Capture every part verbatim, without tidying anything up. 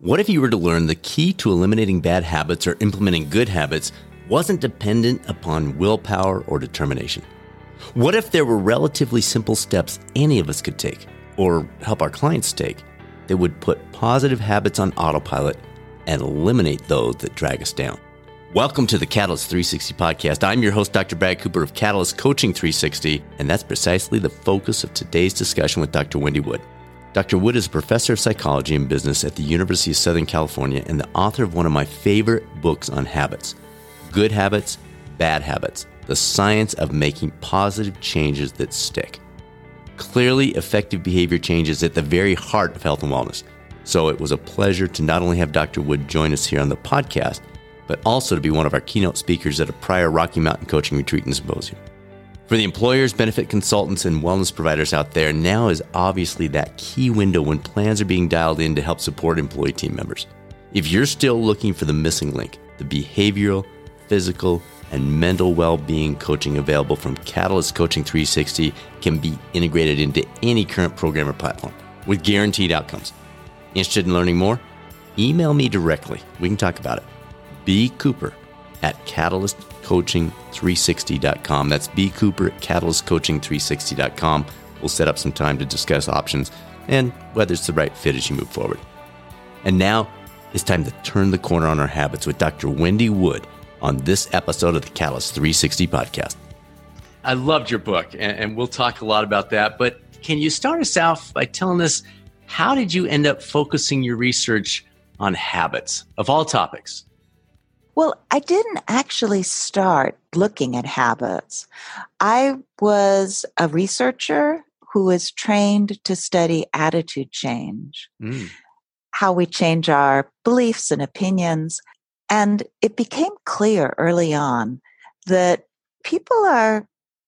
What if you were to learn the key to eliminating bad habits or implementing good habits wasn't dependent upon willpower or determination? What if there were relatively simple steps any of us could take, or help our clients take, that would put positive habits on autopilot and eliminate those that drag us down? Welcome to the Catalyst three sixty podcast. I'm your host, Doctor Brad Cooper of Catalyst Coaching three sixty, and that's precisely the focus of today's discussion with Doctor Wendy Wood. Doctor Wood is a professor of psychology and business at the University of Southern California and the author of one of my favorite books on habits, Good Habits, Bad Habits, The Science of Making Positive Changes That Stick. Clearly, effective behavior change is at the very heart of health and wellness. So it was a pleasure to not only have Doctor Wood join us here on the podcast, but also to be one of our keynote speakers at a prior Rocky Mountain Coaching Retreat and Symposium. For the employers, benefit consultants, and wellness providers out there, now is obviously that key window when plans are being dialed in to help support employee team members. If you're still looking for the missing link, the behavioral, physical, and mental well-being coaching available from Catalyst Coaching three sixty can be integrated into any current program or platform with guaranteed outcomes. Interested in learning more? Email me directly. We can talk about it. B. Cooper at catalyst coaching three sixty dot com. That's B. Cooper at catalyst coaching three sixty dot com. We'll set up some time to discuss options and whether it's the right fit as you move forward. And now it's time to turn the corner on our habits with Doctor Wendy Wood on this episode of the Catalyst three sixty podcast. I loved your book, and, and we'll talk a lot about that. But can you start us off by telling us, how did you end up focusing your research on habits of all topics? Well, I didn't actually start looking at habits. I was a researcher who was trained to study attitude change, mm. how we change our beliefs and opinions. And it became clear early on that people are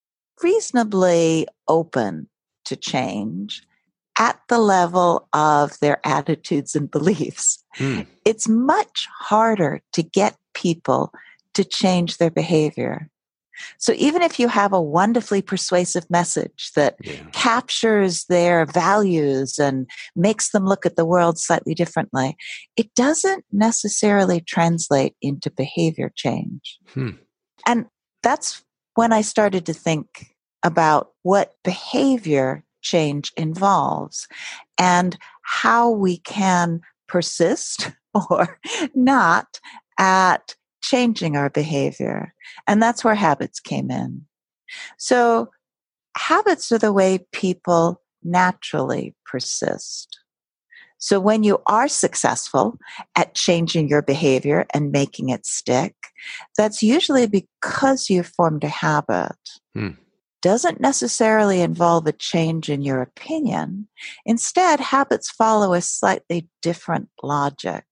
reasonably open to change at the level of their attitudes and beliefs. Mm. It's much harder to get people to change their behavior. So even if you have a wonderfully persuasive message that yeah. captures their values and makes them look at the world slightly differently, it doesn't necessarily translate into behavior change. Hmm. And that's when I started to think about what behavior change involves and how we can persist or not at changing our behavior. And that's where habits came in. So habits are the way people naturally persist. So when you are successful at changing your behavior and making it stick, that's usually because you've formed a habit. Hmm. Doesn't necessarily involve a change in your opinion. Instead, habits follow a slightly different logic.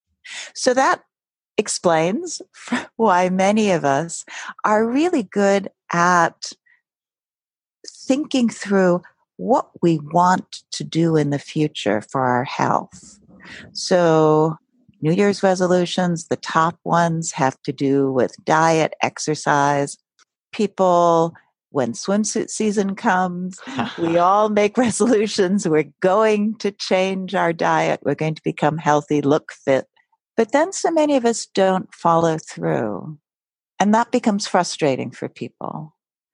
So that explains why many of us are really good at thinking through what we want to do in the future for our health. So New Year's resolutions, the top ones have to do with diet, exercise. People, when swimsuit season comes, we all make resolutions. We're going to change our diet. We're going to become healthy, look fit. But then so many of us don't follow through. And that becomes frustrating for people.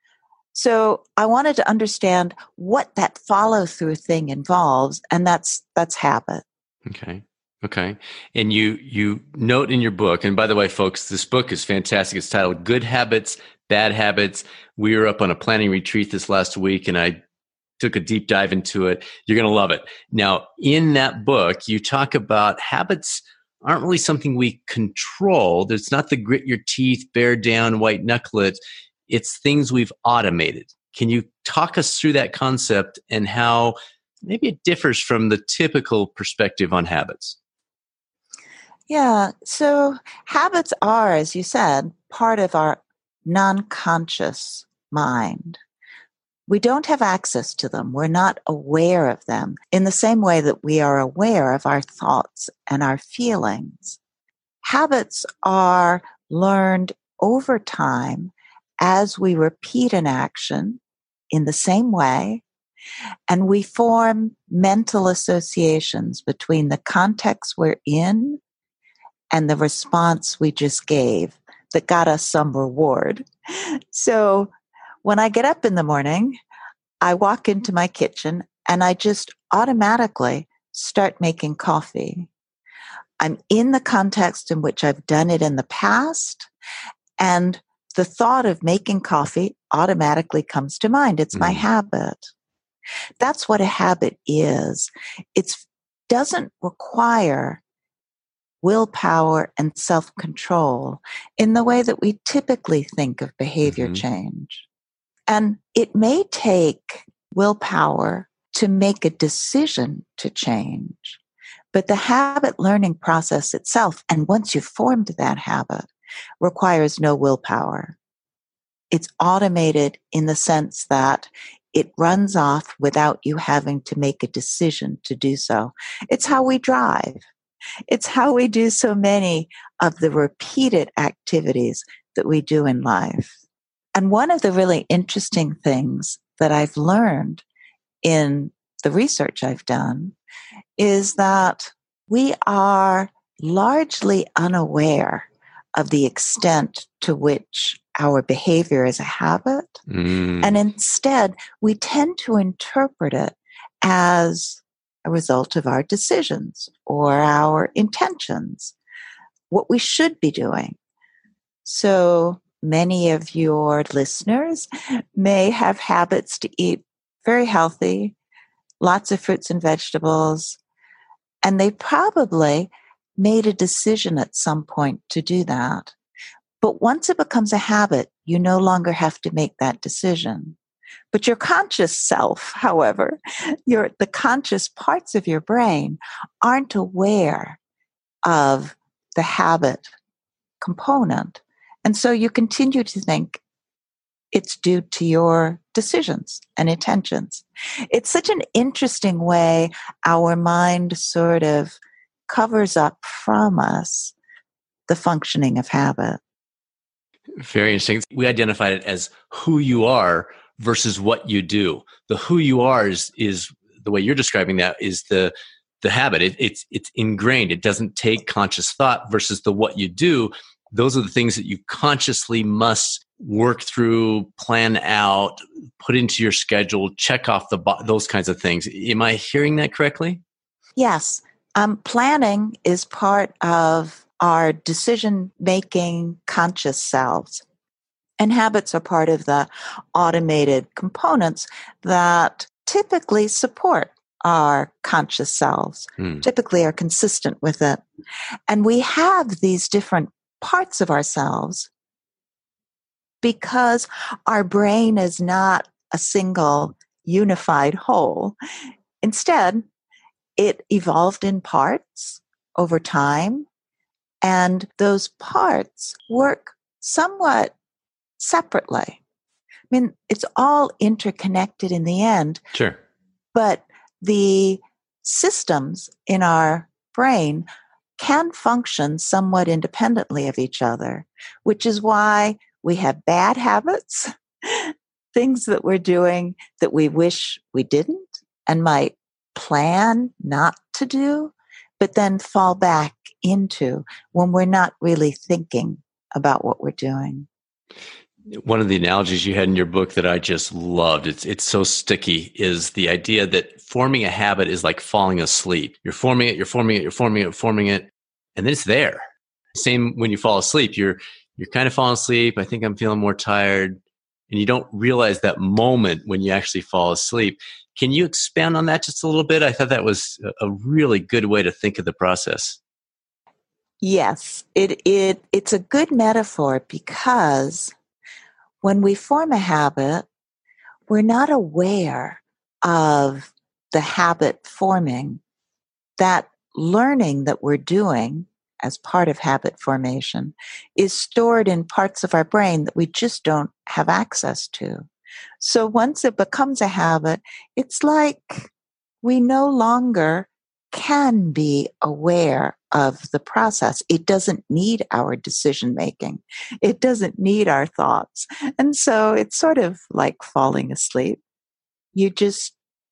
So I wanted to understand what that follow-through thing involves, and that's that's habit. Okay. Okay. And you you note in your book, and by the way, folks, this book is fantastic. It's titled Good Habits, Bad Habits. We were up on a planning retreat this last week, and I took a deep dive into it. You're going to love it. Now, in that book, you talk about habits aren't really something we control. It's not the grit your teeth, bear down, white knuckle it. It's things we've automated. Can you talk us through that concept and how maybe it differs from the typical perspective on habits? Yeah. So habits are, as you said, part of our non-conscious mind. We don't have access to them. We're not aware of them in the same way that we are aware of our thoughts and our feelings. Habits are learned over time as we repeat an action in the same way And we form mental associations between the context we're in and the response we just gave that got us some reward. So when I get up in the morning, I walk into my kitchen and I just automatically start making coffee. I'm in the context in which I've done it in the past, and the thought of making coffee automatically comes to mind. It's my Mm. habit. That's what a habit is. It doesn't require willpower and self-control in the way that we typically think of behavior Mm-hmm. change. And it may take willpower to make a decision to change, but the habit learning process itself, and once you've formed that habit, requires no willpower. It's automated in the sense that it runs off without you having to make a decision to do so. It's how we drive. It's how we do so many of the repeated activities that we do in life. And one of the really interesting things that I've learned in the research I've done is that we are largely unaware of the extent to which our behavior is a habit. Mm. And instead, we tend to interpret it as a result of our decisions or our intentions, what we should be doing. So many of your listeners may have habits to eat very healthy, lots of fruits and vegetables, and they probably made a decision at some point to do that. But once it becomes a habit, you no longer have to make that decision. But your conscious self, however, your, the conscious parts of your brain aren't aware of the habit component. And so you continue to think it's due to your decisions and intentions. It's such an interesting way our mind sort of covers up from us the functioning of habit. Very interesting. We identified it as who you are versus what you do. The who you are is, is the way you're describing that is the the habit. It, it's it's ingrained. It doesn't take conscious thought versus the what you do. Those are the things that you consciously must work through, plan out, put into your schedule, check off the bo- those kinds of things. Am I hearing that correctly? Yes. Um, planning is part of our decision-making conscious selves. And habits are part of the automated components that typically support our conscious selves, Hmm. typically are consistent with it. And we have these different parts of ourselves because our brain is not a single unified whole. Instead, it evolved in parts over time, and those parts work somewhat separately. I mean, it's all interconnected in the end, Sure. but the systems in our brain can function somewhat independently of each other, which is why we have bad habits, things that we're doing that we wish we didn't and might plan not to do, but then fall back into when we're not really thinking about what we're doing. One of the analogies you had in your book that I just loved, it's it's so sticky, is the idea that forming a habit is like falling asleep. You're forming it, you're forming it, you're forming it, forming it, and then it's there. Same when you fall asleep. You're you're kind of falling asleep. I think I'm feeling more tired. And you don't realize that moment when you actually fall asleep. Can you expand on that just a little bit? I thought that was a really good way to think of the process. Yes, it it it's a good metaphor because when we form a habit, we're not aware of the habit forming. That learning that we're doing as part of habit formation is stored in parts of our brain that we just don't have access to. So once it becomes a habit, it's like we no longer can be aware of the process. It doesn't need our decision making. It doesn't need our thoughts. And so it's sort of like falling asleep. You just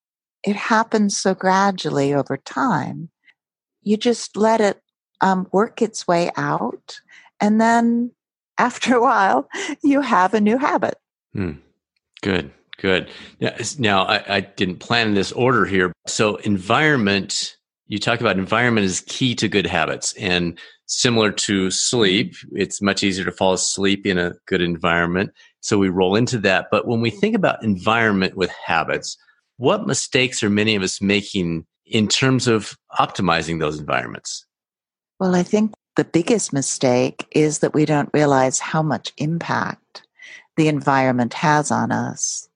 it happens so gradually over time. You just let it um, work its way out. And then after a while, you have a new habit. Hmm. Good, good. Now, now I, I didn't plan this order here. So environment, you talk about environment is key to good habits. And similar to sleep, it's much easier to fall asleep in a good environment. So we roll into that. But when we think about environment with habits, what mistakes are many of us making in terms of optimizing those environments? Well, I think the biggest mistake is that we don't realize how much impact the environment has on us.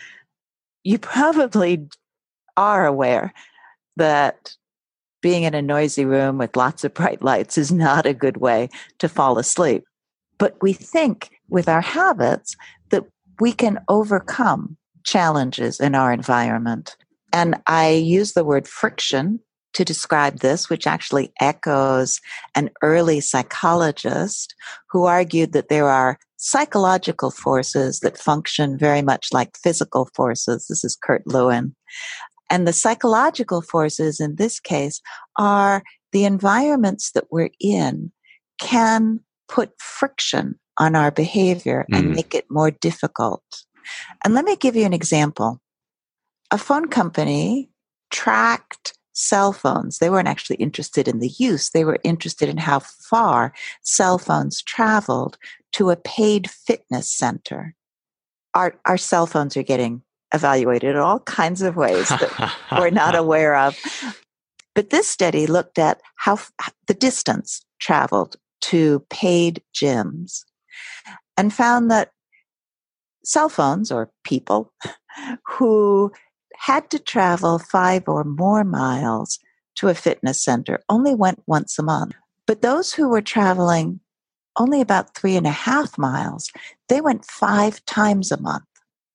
You probably are aware that being in a noisy room with lots of bright lights is not a good way to fall asleep. But we think with our habits that we can overcome challenges in our environment. And I use the word friction to describe this, which actually echoes an early psychologist who argued that there are psychological forces that function very much like physical forces. This is Kurt Lewin. And the psychological forces in this case are the environments that we're in can put friction on our behavior and Mm. make it more difficult. And let me give you an example. A phone company tracked cell phones. They weren't actually interested in the use. They were interested in how far cell phones traveled to a paid fitness center. Our, our cell phones are getting evaluated in all kinds of ways that we're not aware of. But this study looked at how the distance traveled to paid gyms and found that cell phones or people who had to travel five or more miles to a fitness center only went once a month. But those who were traveling only about three and a half miles, they went five times a month.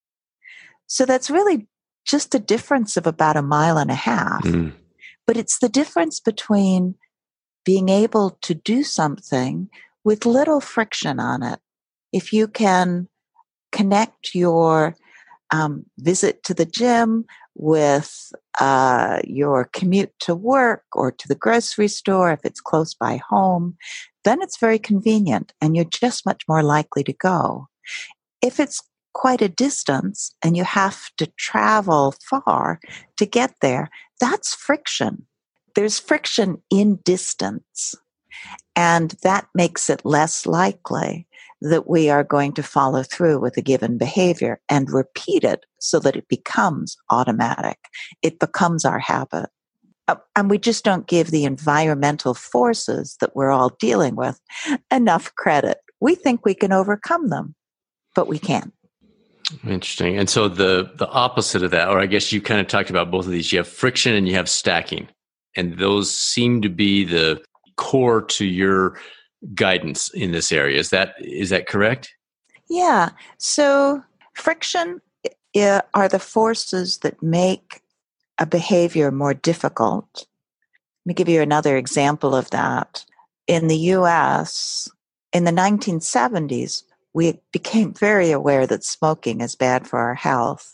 So that's really just a difference of about a mile and a half. Mm. But it's the difference between being able to do something with little friction on it. If you can connect your um, visit to the gym with uh, your commute to work or to the grocery store, if it's close by home, then it's very convenient and you're just much more likely to go. If it's quite a distance and you have to travel far to get there, that's friction. There's friction in distance, and that makes it less likely that we are going to follow through with a given behavior and repeat it so that it becomes automatic. It becomes our habit. And we just don't give the environmental forces that we're all dealing with enough credit. We think we can overcome them, but we can't. Interesting. And so the the opposite of that, or I guess you kind of talked about both of these, you have friction and you have stacking. And those seem to be the core to your guidance in this area. Is that is that correct? Yeah. So friction uh, are the forces that make a behavior more difficult. Let me give you another example of that. In the U S, in the nineteen seventies, we became very aware that smoking is bad for our health.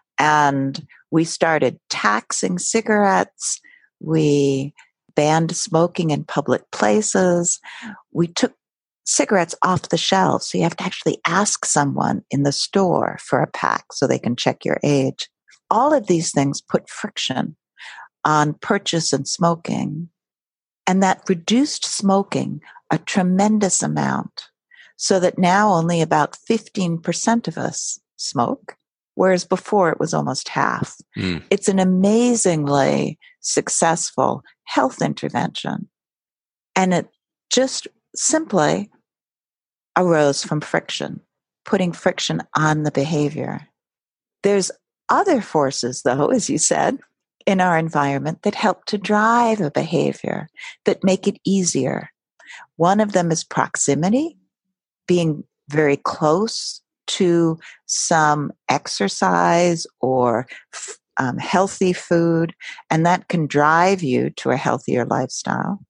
And we started taxing cigarettes. We banned smoking in public places. We took cigarettes off the shelves. So you have to actually ask someone in the store for a pack so they can check your age. All of these things put friction on purchase and smoking. And that reduced smoking a tremendous amount, so that now only about fifteen percent of us smoke, whereas before it was almost half. Mm. It's an amazingly successful health intervention. And it just simply arose from friction, putting friction on the behavior. There's other forces, though, as you said, in our environment that help to drive a behavior, that make it easier. One of them is proximity, being very close to some exercise or um, healthy food, and that can drive you to a healthier lifestyle.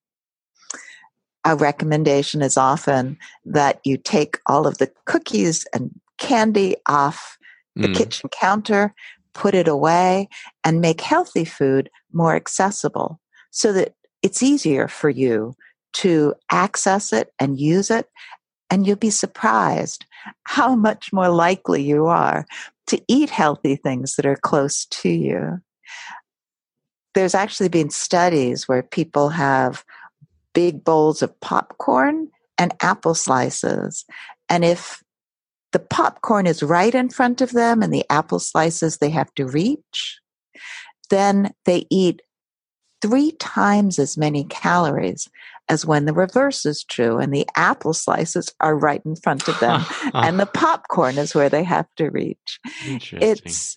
A recommendation is often that you take all of the cookies and candy off the mm. kitchen counter, put it away, and make healthy food more accessible so that it's easier for you to access it and use it. And you'll be surprised how much more likely you are to eat healthy things that are close to you. There's actually been studies where people have big bowls of popcorn and apple slices. And if the popcorn is right in front of them and the apple slices they have to reach, then they eat three times as many calories as when the reverse is true and the apple slices are right in front of them and the popcorn is where they have to reach. It's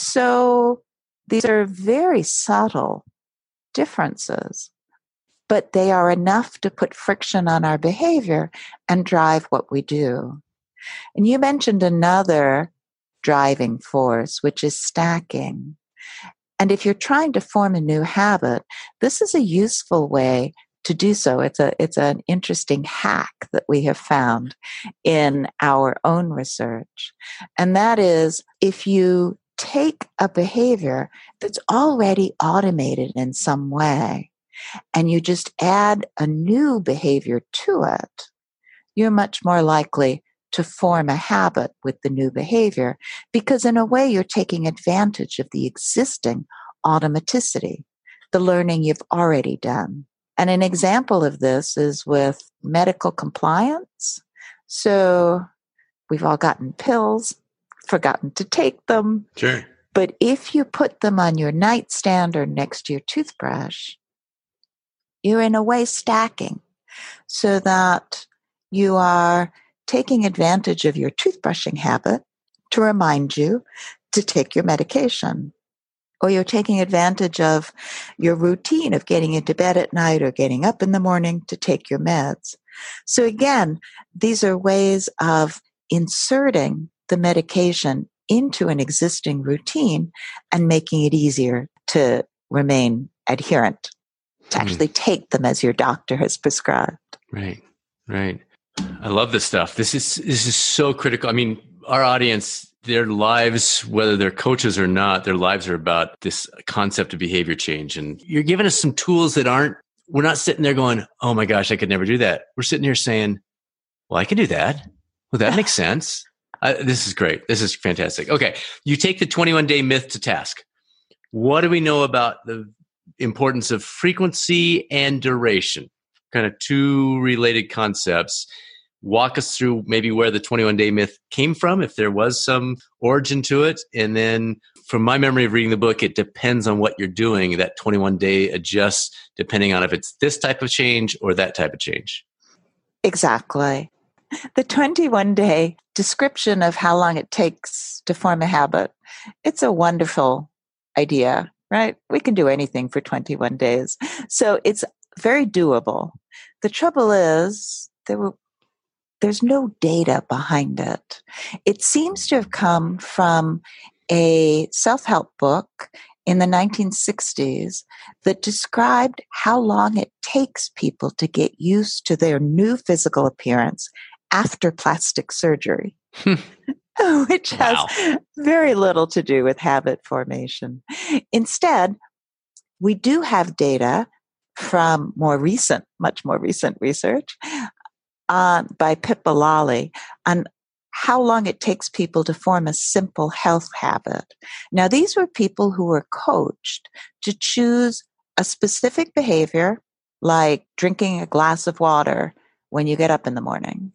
so, these are very subtle differences, but they are enough to put friction on our behavior and drive what we do. And you mentioned another driving force, which is stacking. And if you're trying to form a new habit, this is a useful way to do so. It's a it's an interesting hack that we have found in our own research. And that is, if you take a behavior that's already automated in some way and you just add a new behavior to it, you're much more likely to form a habit with the new behavior, because in a way you're taking advantage of the existing automaticity, the learning you've already done. And an example of this is with medical compliance. So we've all gotten pills, forgotten to take them. Sure. But if you put them on your nightstand or next to your toothbrush, you're in a way stacking so that you are taking advantage of your toothbrushing habit to remind you to take your medication. Or you're taking advantage of your routine of getting into bed at night or getting up in the morning to take your meds. So again, these are ways of inserting the medication into an existing routine and making it easier to remain adherent, to mm. actually take them as your doctor has prescribed. Right, right. I love this stuff. This is this is so critical. I mean, our audience, their lives, whether they're coaches or not, their lives are about this concept of behavior change. And you're giving us some tools that aren't, we're not sitting there going, oh my gosh, I could never do that. We're sitting here saying, well, I can do that. Well, that makes sense. I, this is great. This is fantastic. Okay. You take the twenty-one day myth to task. What do we know about the importance of frequency and duration? Kind of two related concepts. Walk us through maybe where the twenty-one day myth came from, if there was some origin to it. And then from my memory of reading the book, it depends on what you're doing. That twenty-one day adjusts depending on if it's this type of change or that type of change. Exactly. The twenty-one day description of how long it takes to form a habit, it's a wonderful idea, right? We can do anything for twenty-one days. So it's very doable. The trouble is there were There's no data behind it. It seems to have come from a self-help book in the nineteen sixties that described how long it takes people to get used to their new physical appearance after plastic surgery, which has wow. very little to do with habit formation. Instead, we do have data from more recent, much more recent research Uh, by Pippa Lawley on how long it takes people to form a simple health habit. Now, these were people who were coached to choose a specific behavior, like drinking a glass of water when you get up in the morning,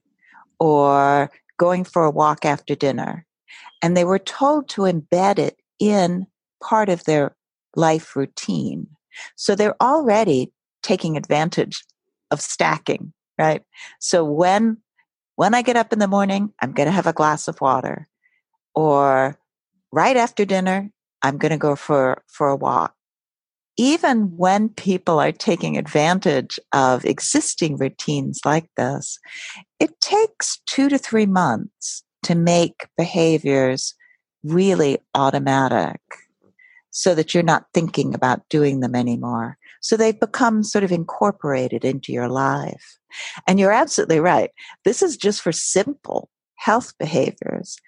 or going for a walk after dinner. And they were told to embed it in part of their life routine. So they're already taking advantage of stacking. Right. So when, when I get up in the morning, I'm going to have a glass of water, or right after dinner, I'm going to go for, for a walk. Even when people are taking advantage of existing routines like this, it takes two to three months to make behaviors really automatic so that you're not thinking about doing them anymore. So they become sort of incorporated into your life. And you're absolutely right. This is just for simple health behaviors.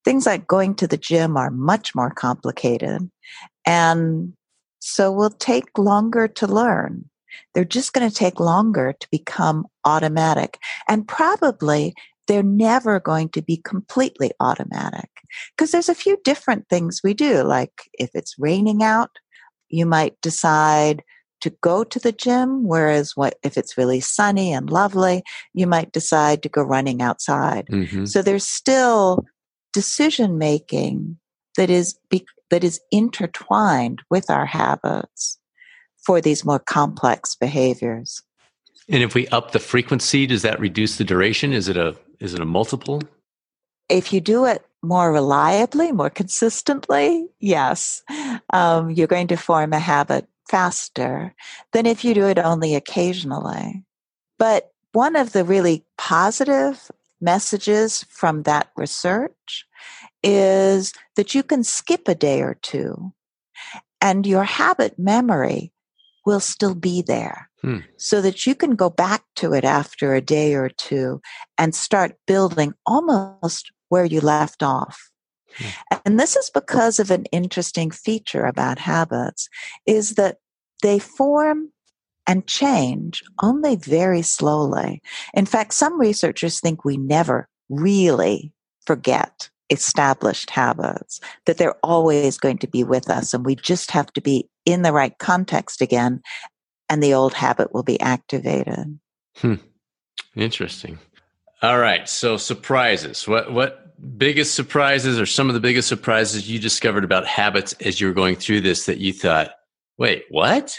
Things like going to the gym are much more complicated, and so will take longer to learn. They're just going to take longer to become automatic. And probably they're never going to be completely automatic because there's a few different things we do. Like if it's raining out, you might decide to go to the gym, whereas what if it's really sunny and lovely, you might decide to go running outside. Mm-hmm. So there's still decision making that is be, that is intertwined with our habits for these more complex behaviors. And if we up the frequency, does that reduce the duration? Is it a is it a multiple? If you do it more reliably, more consistently, yes, um, you're going to form a habit faster than if you do it only occasionally. But one of the really positive messages from that research is that you can skip a day or two and your habit memory will still be there hmm. so that you can go back to it after a day or two and start building almost where you left off. Hmm. And this is because of an interesting feature about habits is that they form and change only very slowly. In fact, some researchers think we never really forget established habits, that they're always going to be with us, and we just have to be in the right context again, and the old habit will be activated. Hmm. Interesting. All right. So surprises. What what biggest surprises or some of the biggest surprises you discovered about habits as you were going through this that you thought, wait, what?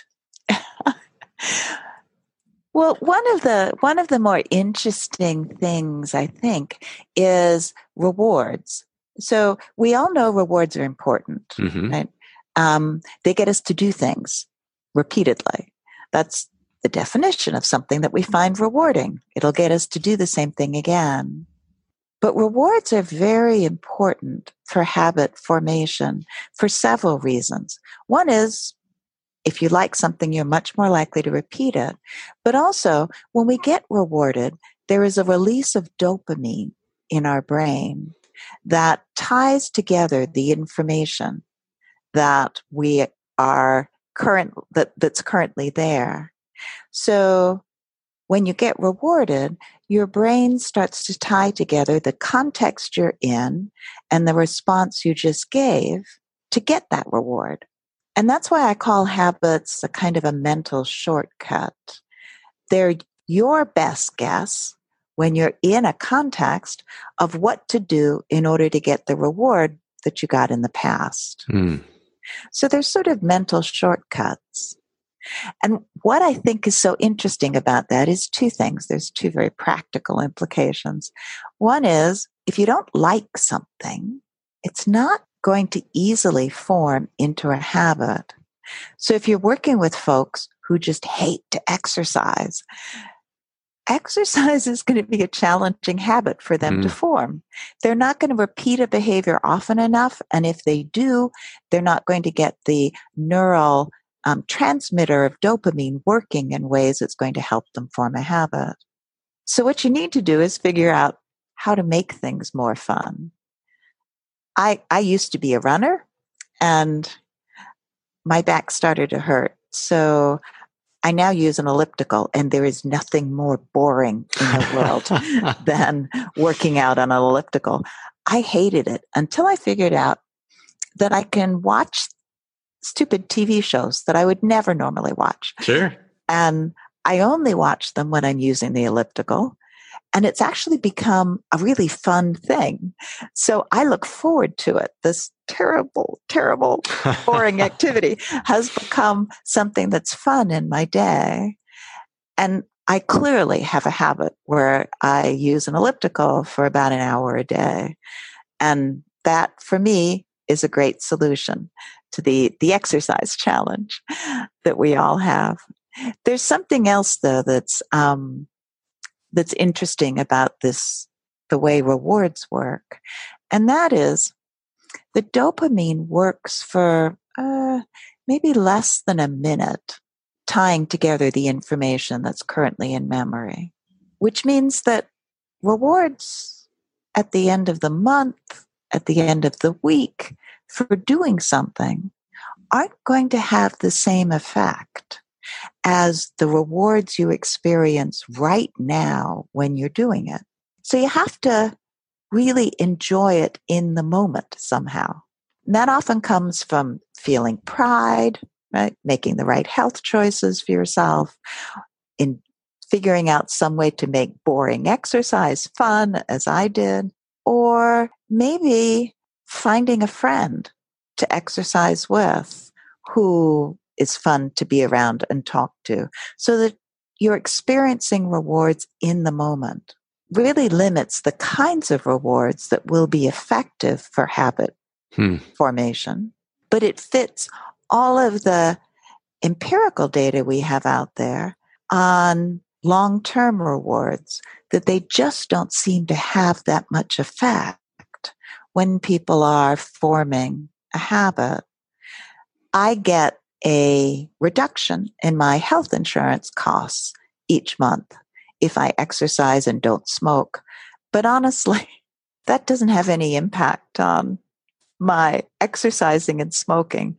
Well, one of the one of the more interesting things, I think, is rewards. So we all know rewards are important, mm-hmm. right? Um, they get us to do things repeatedly. That's the definition of something that we find rewarding. It'll get us to do the same thing again. But rewards are very important for habit formation for several reasons. One is, if you like something, you're much more likely to repeat it. But also, when we get rewarded, there is a release of dopamine in our brain that ties together the information that we are current that, that's currently there. So when you get rewarded, your brain starts to tie together the context you're in and the response you just gave to get that reward. And that's why I call habits a kind of a mental shortcut. They're your best guess when you're in a context of what to do in order to get the reward that you got in the past. Mm. So there's sort of mental shortcuts. And what I think is so interesting about that is two things. There's two very practical implications. One is, if you don't like something, it's not going to easily form into a habit. So if you're working with folks who just hate to exercise, exercise is going to be a challenging habit for them mm. to form. They're not going to repeat a behavior often enough, and if they do, they're not going to get the neural um, transmitter of dopamine working in ways that's going to help them form a habit. So what you need to do is figure out how to make things more fun. I, I used to be a runner, and my back started to hurt. So I now use an elliptical, and there is nothing more boring in the world than working out on an elliptical. I hated it until I figured out that I can watch stupid T V shows that I would never normally watch. Sure. And I only watch them when I'm using the elliptical. And it's actually become a really fun thing. So I look forward to it. This terrible, terrible, boring activity has become something that's fun in my day. And I clearly have a habit where I use an elliptical for about an hour a day. And that, for me, is a great solution to the, the exercise challenge that we all have. There's something else, though, that's... Um, that's interesting about this, the way rewards work. And that is the dopamine works for uh, maybe less than a minute, tying together the information that's currently in memory, which means that rewards at the end of the month, at the end of the week for doing something aren't going to have the same effect as the rewards you experience right now when you're doing it. So you have to really enjoy it in the moment somehow. And that often comes from feeling pride, right? Making the right health choices for yourself, in figuring out some way to make boring exercise fun, as I did, or maybe finding a friend to exercise with who is fun to be around and talk to, so that you're experiencing rewards in the moment. Really limits the kinds of rewards that will be effective for habit hmm. formation, but it fits all of the empirical data we have out there on long-term rewards, that they just don't seem to have that much effect when people are forming a habit. I get a reduction in my health insurance costs each month if I exercise and don't smoke. But honestly, that doesn't have any impact on my exercising and smoking.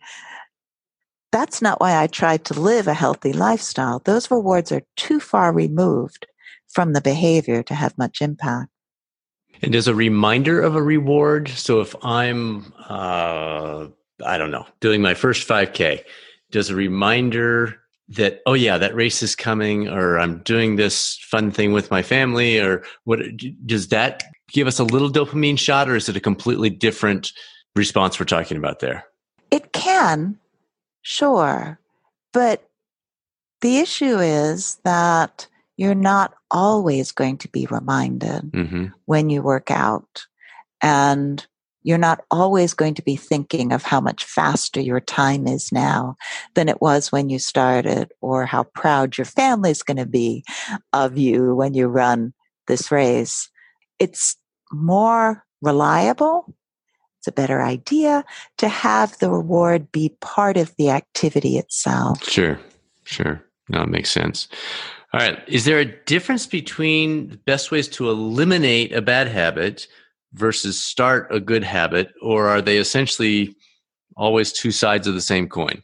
That's not why I try to live a healthy lifestyle. Those rewards are too far removed from the behavior to have much impact. And does a reminder of a reward, so if I'm, uh, I don't know, doing my first five K, does a reminder that, oh yeah, that race is coming, or I'm doing this fun thing with my family, or what, does that give us a little dopamine shot, or is it a completely different response we're talking about there? It can, sure. But the issue is that you're not always going to be reminded mm-hmm. when you work out. And you're not always going to be thinking of how much faster your time is now than it was when you started, or how proud your family's going to be of you when you run this race. It's more reliable. It's a better idea to have the reward be part of the activity itself. Sure, sure. No, it makes sense. All right. Is there a difference between the best ways to eliminate a bad habit versus start a good habit, or are they essentially always two sides of the same coin?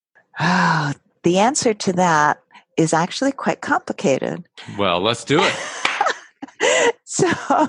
Oh, the answer to that is actually quite complicated. Well, let's do it. so,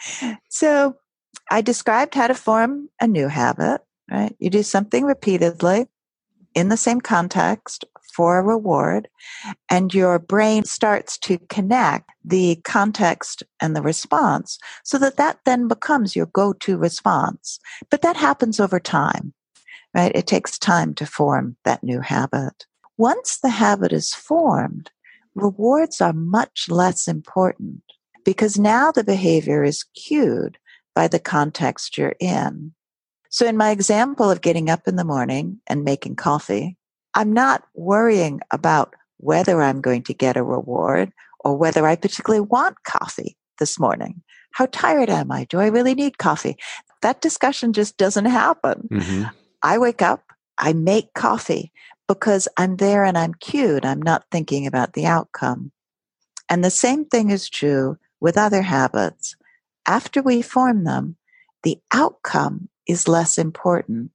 so I described how to form a new habit, right? You do something repeatedly in the same context for a reward, and your brain starts to connect the context and the response so that that then becomes your go-to response. But that happens over time, right? It takes time to form that new habit. Once the habit is formed, rewards are much less important because now the behavior is cued by the context you're in. So in my example of getting up in the morning and making coffee, I'm not worrying about whether I'm going to get a reward or whether I particularly want coffee this morning. How tired am I? Do I really need coffee? That discussion just doesn't happen. Mm-hmm. I wake up, I make coffee because I'm there and I'm cued. I'm not thinking about the outcome. And the same thing is true with other habits. After we form them, the outcome is less important.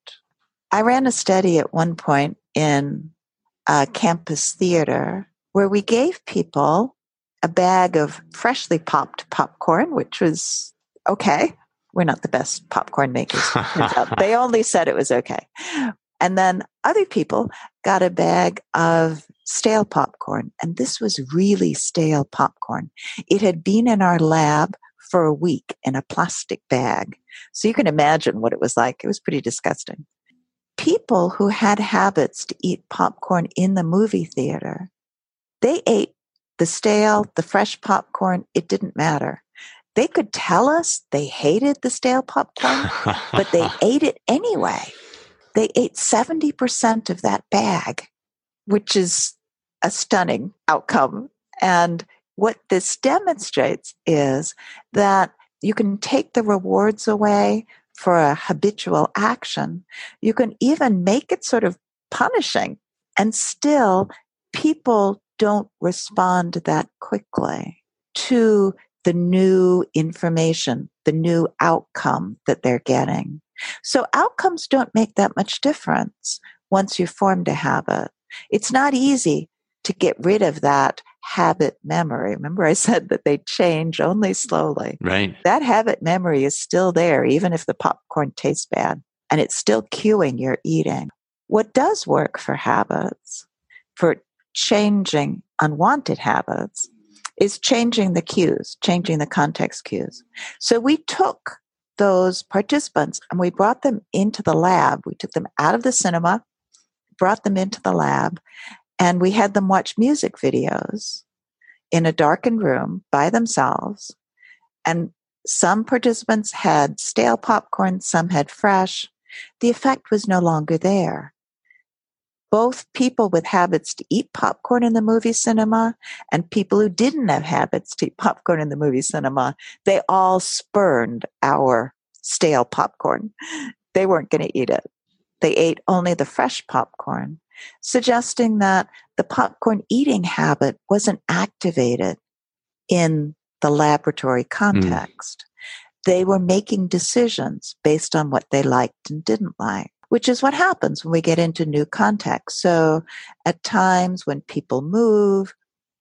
I ran a study at one point in a campus theater where we gave people a bag of freshly popped popcorn, which was okay. We're not the best popcorn makers. They only said it was okay. And then other people got a bag of stale popcorn. And this was really stale popcorn. It had been in our lab for a week in a plastic bag. So you can imagine what it was like. It was pretty disgusting. People who had habits to eat popcorn in the movie theater, they ate the stale, the fresh popcorn. It didn't matter. They could tell us they hated the stale popcorn, but they ate it anyway. They ate seventy percent of that bag, which is a stunning outcome. And what this demonstrates is that you can take the rewards away for a habitual action. You can even make it sort of punishing, and still people don't respond that quickly to the new information, the new outcome that they're getting. So outcomes don't make that much difference once you've formed a habit. It's not easy to get rid of that habit memory. Remember I said that they change only slowly. Right. That habit memory is still there, even if the popcorn tastes bad, and it's still cueing your eating. What does work for habits, for changing unwanted habits, is changing the cues, changing the context cues. So we took those participants and we brought them into the lab. We took them out of the cinema, brought them into the lab, and we had them watch music videos in a darkened room by themselves. And some participants had stale popcorn, some had fresh. The effect was no longer there. Both people with habits to eat popcorn in the movie cinema and people who didn't have habits to eat popcorn in the movie cinema, they all spurned our stale popcorn. They weren't going to eat it. They ate only the fresh popcorn, suggesting that the popcorn eating habit wasn't activated in the laboratory context. Mm. They were making decisions based on what they liked and didn't like, which is what happens when we get into new contexts. So at times when people move,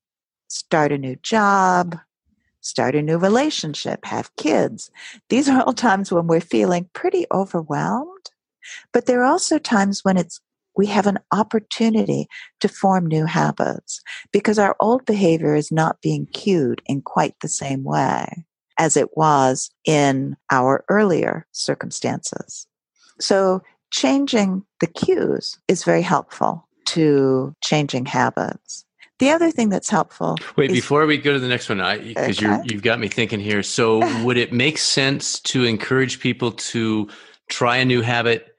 start a new job, start a new relationship, have kids, these are all times when we're feeling pretty overwhelmed. But there are also times when it's we have an opportunity to form new habits because our old behavior is not being cued in quite the same way as it was in our earlier circumstances. So changing the cues is very helpful to changing habits. The other thing that's helpful. Wait, is, before we go to the next one, because okay. you're you've got me thinking here. So would it make sense to encourage people to try a new habit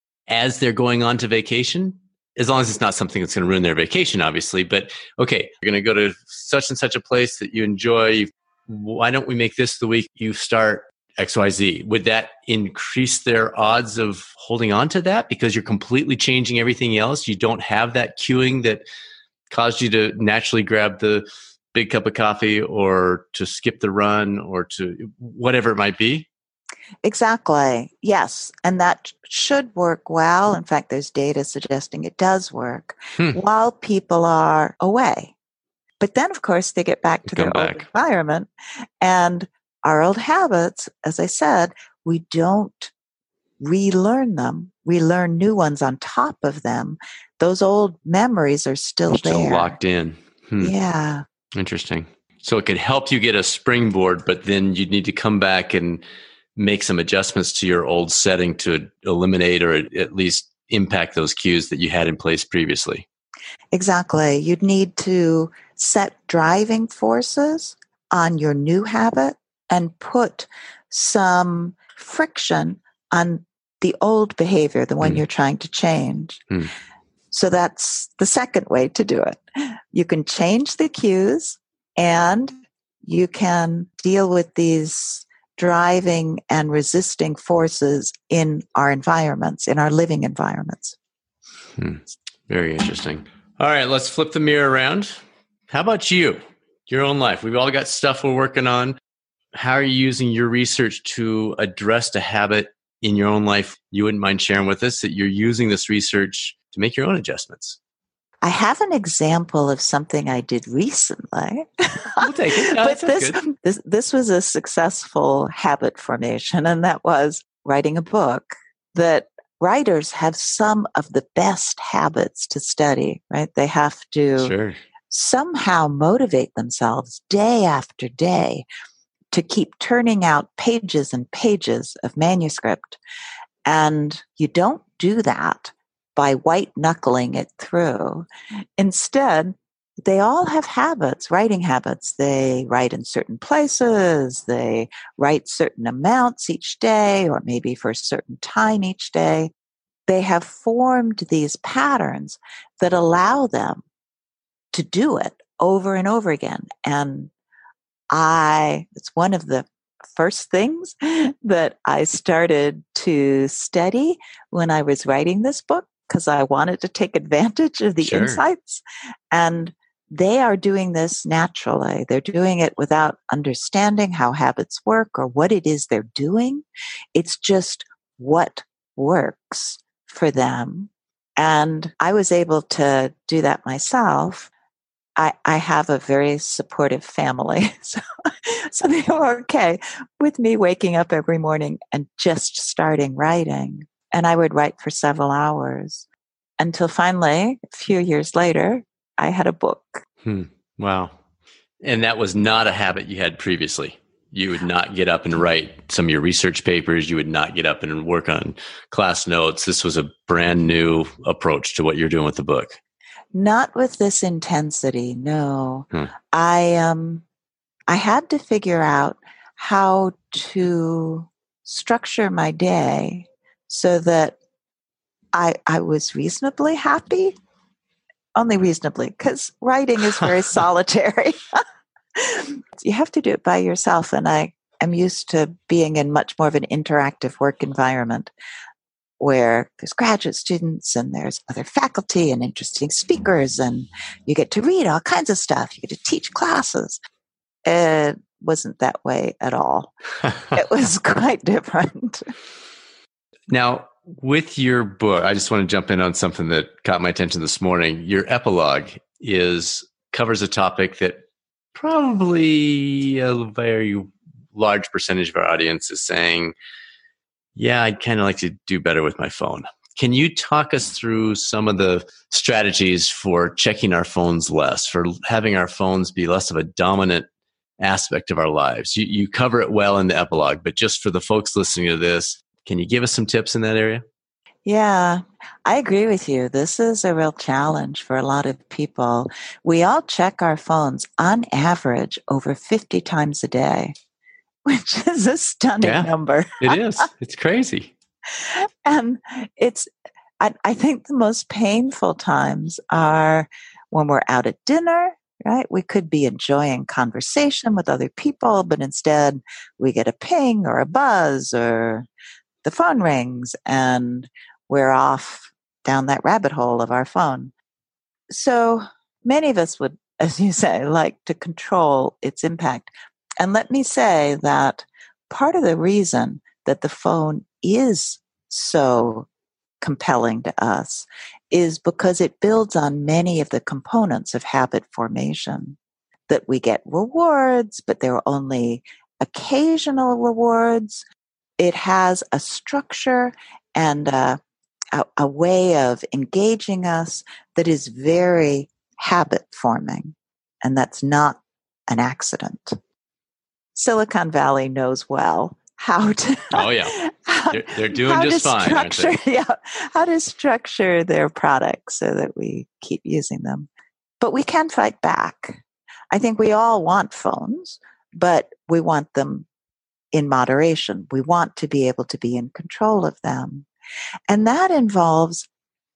as they're going on to vacation? As long as it's not something that's going to ruin their vacation, obviously. But okay, you're going to go to such and such a place that you enjoy. Why don't we make this the week you start X Y Z? Would that increase their odds of holding on to that because you're completely changing everything else? You don't have that cueing that caused you to naturally grab the big cup of coffee or to skip the run or to whatever it might be? Exactly. Yes. And that should work well. In fact, there's data suggesting it does work hmm. while people are away. But then, of course, they get back to their back. old environment. And our old habits, as I said, we don't relearn them. We learn new ones on top of them. Those old memories are still They're there. Still locked in. Hmm. Yeah. Interesting. So it could help you get a springboard, but then you'd need to come back and make some adjustments to your old setting to eliminate or at least impact those cues that you had in place previously. Exactly. You'd need to set driving forces on your new habit and put some friction on the old behavior, the one mm. you're trying to change. Mm. So that's the second way to do it. You can change the cues and you can deal with these driving and resisting forces in our environments, in our living environments. Hmm. Very interesting. All right, let's flip the mirror around. How about you, your own life? We've all got stuff we're working on. How are you using your research to address a habit in your own life you wouldn't mind sharing with us that you're using this research to make your own adjustments? I have an example of something I did recently. We'll take it. No, but this, this this was a successful habit formation, and that was writing a book. That writers have some of the best habits to study, right? They have to sure. somehow motivate themselves day after day to keep turning out pages and pages of manuscript. And you don't do that by white-knuckling it through. Instead, they all have habits, writing habits. They write in certain places. They write certain amounts each day, or maybe for a certain time each day. They have formed these patterns that allow them to do it over and over again. And I, it's one of the first things that I started to study when I was writing this book, because I wanted to take advantage of the sure. insights. And they are doing this naturally. They're doing it without understanding how habits work or what it is they're doing. It's just what works for them. And I was able to do that myself. I, I have a very supportive family. So, so they were okay with me waking up every morning and just starting writing. And I would write for several hours until finally, a few years later, I had a book. Hmm. Wow. And that was not a habit you had previously. You would not get up and write some of your research papers. You would not get up and work on class notes. This was a brand new approach to what you're doing with the book. Not with this intensity, no. Hmm. I um I had to figure out how to structure my day so that I I was reasonably happy. Only reasonably, because writing is very solitary. You have to do it by yourself, and I am used to being in much more of an interactive work environment where there's graduate students and there's other faculty and interesting speakers, and you get to read all kinds of stuff. You get to teach classes. It wasn't that way at all. It was quite different. Now, with your book, I just want to jump in on something that caught my attention this morning. Your epilogue is covers a topic that probably a very large percentage of our audience is saying, yeah, I'd kind of like to do better with my phone. Can you talk us through some of the strategies for checking our phones less, for having our phones be less of a dominant aspect of our lives? You, you cover it well in the epilogue, but just for the folks listening to this, can you give us some tips in that area? Yeah, I agree with you. This is a real challenge for a lot of people. We all check our phones on average over fifty times a day, which is a stunning Yeah, number. It is. It's crazy. And it's, I, I think the most painful times are when we're out at dinner, right? We could be enjoying conversation with other people, but instead we get a ping or a buzz or the phone rings and we're off down that rabbit hole of our phone. So many of us would, as you say, like to control its impact. And let me say that part of the reason that the phone is so compelling to us is because it builds on many of the components of habit formation. That we get rewards, but they're only occasional rewards. It has a structure and a, a, a way of engaging us that is very habit forming, and that's not an accident. Silicon Valley knows well how to. Oh yeah, how, they're, they're doing just fine, aren't they? Yeah, how to structure their products so that we keep using them, but we can fight back. I think we all want phones, but we want them in moderation. We want to be able to be in control of them. And that involves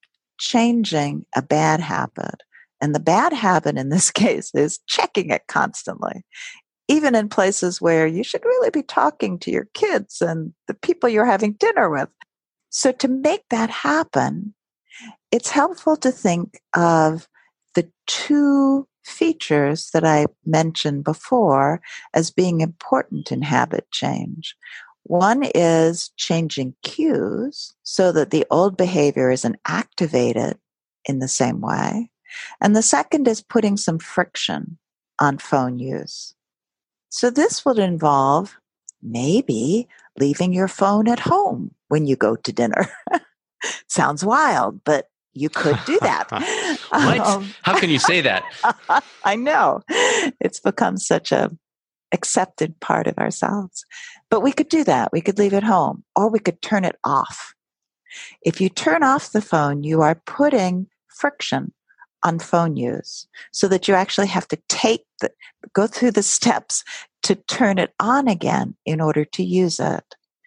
changing a bad habit. And the bad habit in this case is checking it constantly, even in places where you should really be talking to your kids and the people you're having dinner with. So to make that happen, it's helpful to think of the two features that I mentioned before as being important in habit change. One is changing cues so that the old behavior isn't activated in the same way. And the second is putting some friction on phone use. So this would involve maybe leaving your phone at home when you go to dinner. Sounds wild, but you could do that. What? Um, How can you say that? I know. It's become such a accepted part of ourselves. But we could do that. We could leave it home, or we could turn it off. If you turn off the phone, you are putting friction on phone use so that you actually have to take the, go through the steps to turn it on again in order to use it.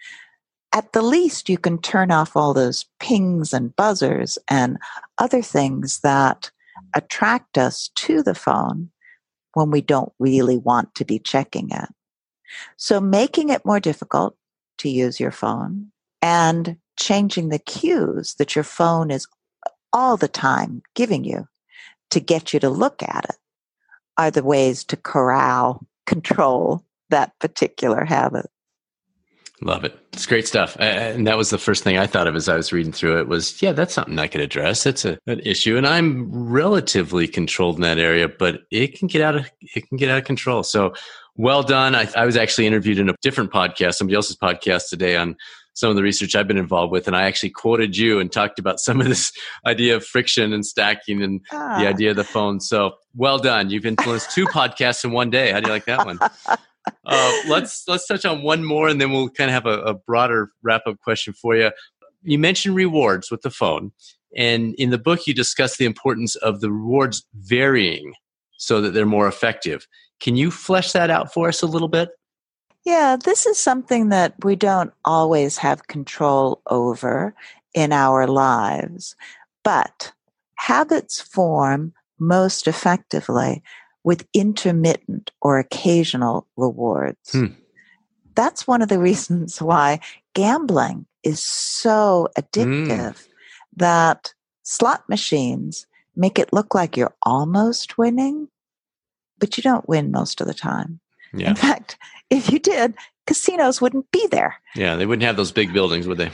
At the least, you can turn off all those pings and buzzers and other things that attract us to the phone when we don't really want to be checking it. So making it more difficult to use your phone and changing the cues that your phone is all the time giving you to get you to look at it are the ways to corral, control that particular habit. Love it. It's great stuff. And that was the first thing I thought of as I was reading through it was, yeah, that's something I could address. It's a, an issue. And I'm relatively controlled in that area, but it can get out of, it can get out of control. So well done. I, I was actually interviewed in a different podcast, somebody else's podcast today on some of the research I've been involved with. And I actually quoted you and talked about some of this idea of friction and stacking and ah. the idea of the phone. So well done. You've influenced two podcasts in one day. How do you like that one? Uh, let's let's touch on one more, and then we'll kind of have a, a broader wrap-up question for you. You mentioned rewards with the phone, and in the book, you discuss the importance of the rewards varying so that they're more effective. Can you flesh that out for us a little bit? Yeah, this is something that we don't always have control over in our lives, but habits form most effectively with intermittent or occasional rewards. Hmm. That's one of the reasons why gambling is so addictive, mm. that slot machines make it look like you're almost winning, but you don't win most of the time. Yeah. In fact, if you did, casinos wouldn't be there. Yeah, they wouldn't have those big buildings, would they?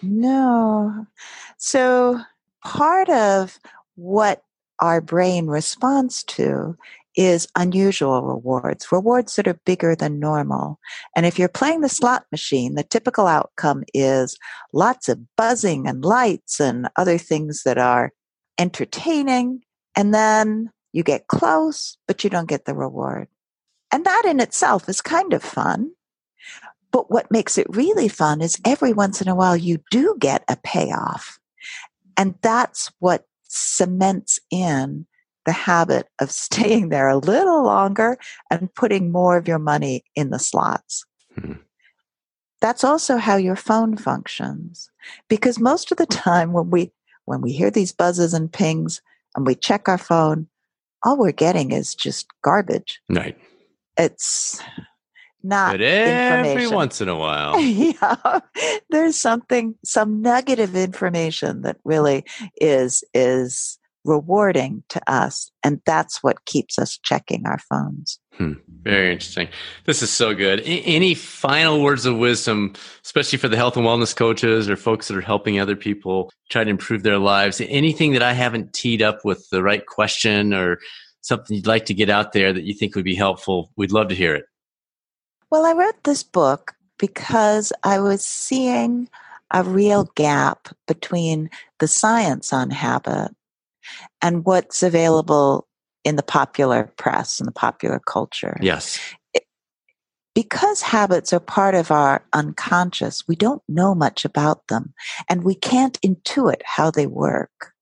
No. So part of what our brain responds to is unusual rewards, rewards that are bigger than normal. And if you're playing the slot machine, the typical outcome is lots of buzzing and lights and other things that are entertaining. And then you get close, but you don't get the reward. And that in itself is kind of fun. But what makes it really fun is every once in a while you do get a payoff. And that's what cements in the habit of staying there a little longer and putting more of your money in the slots. Hmm. That's also how your phone functions. Because most of the time when we when we hear these buzzes and pings and we check our phone, all we're getting is just garbage. Right. It's not but every information. Once in a while. Yeah. There's something, some negative information that really is is rewarding to us. And that's what keeps us checking our phones. Hmm. Very interesting. This is so good. A- any final words of wisdom, especially for the health and wellness coaches or folks that are helping other people try to improve their lives? Anything that I haven't teed up with the right question or something you'd like to get out there that you think would be helpful? We'd love to hear it. Well, I wrote this book because I was seeing a real gap between the science on habit and what's available in the popular press and the popular culture. Yes. It, because habits are part of our unconscious, we don't know much about them, and we can't intuit how they work.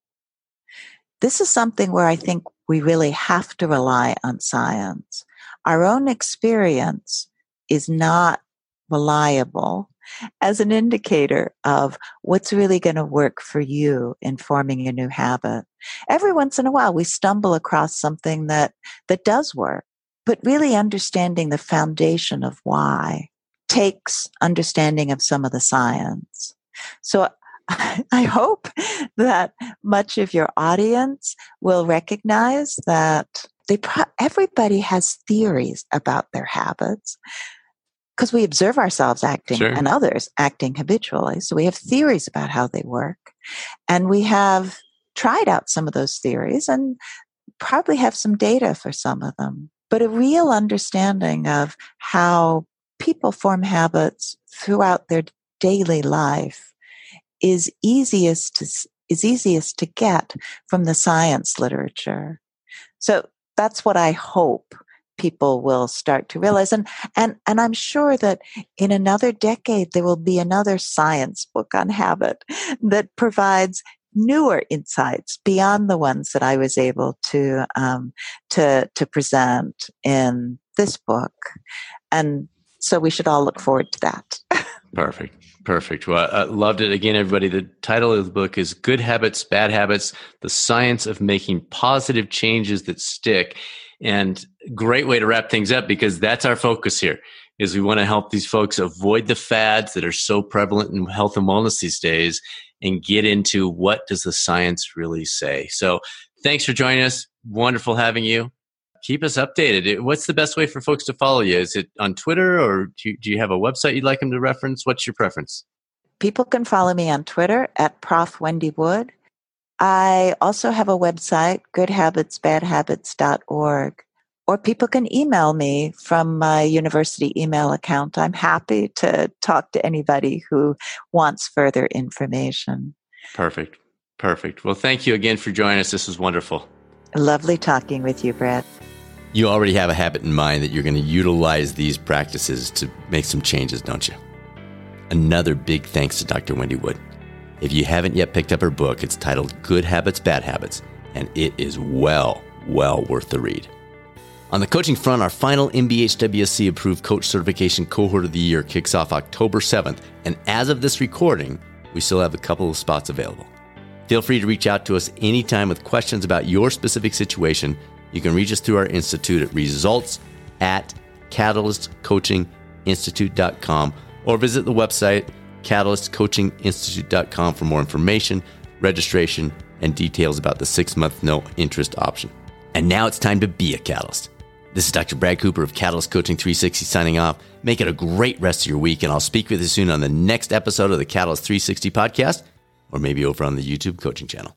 This is something where I think we really have to rely on science. Our own experience is not reliable as an indicator of what's really going to work for you in forming a new habit. Every once in a while, we stumble across something that, that does work, but really understanding the foundation of why takes understanding of some of the science. So I hope that much of your audience will recognize that they pro- everybody has theories about their habits, because we observe ourselves acting sure. and others acting habitually. So we have theories about how they work. And we have tried out some of those theories and probably have some data for some of them. But a real understanding of how people form habits throughout their daily life is easiest to, is easiest to get from the science literature. So that's what I hope people will start to realize. And, and, and I'm sure that in another decade, there will be another science book on habit that provides newer insights beyond the ones that I was able to, um, to, to present in this book. And so we should all look forward to that. Perfect. Perfect. Well, I loved it. Again, everybody, the title of the book is Good Habits, Bad Habits, The Science of Making Positive Changes That Stick. And great way to wrap things up, because that's our focus here, is we want to help these folks avoid the fads that are so prevalent in health and wellness these days and get into what does the science really say. So thanks for joining us. Wonderful having you. Keep us updated. What's the best way for folks to follow you? Is it on Twitter, or do you, do you have a website you'd like them to reference? What's your preference? People can follow me on Twitter at Professor Wendy Wood. I also have a website, good habits bad habits dot org, or people can email me from my university email account. I'm happy to talk to anybody who wants further information. Perfect. Perfect. Well, thank you again for joining us. This was wonderful. Lovely talking with you, Brett. You already have a habit in mind that you're going to utilize these practices to make some changes, don't you? Another big thanks to Doctor Wendy Wood. If you haven't yet picked up her book, it's titled Good Habits, Bad Habits, and it is well, well worth the read. On the coaching front, our final M B H W S C approved coach certification cohort of the year kicks off October seventh, and as of this recording, we still have a couple of spots available. Feel free to reach out to us anytime with questions about your specific situation. You can reach us through our institute at results at catalyst coaching institute dot com or visit the website catalyst coaching institute dot com for more information, registration, and details about the six-month no-interest option. And now it's time to be a Catalyst. This is Doctor Brad Cooper of Catalyst Coaching three sixty signing off. Make it a great rest of your week, and I'll speak with you soon on the next episode of the Catalyst three sixty podcast, or maybe over on the YouTube coaching channel.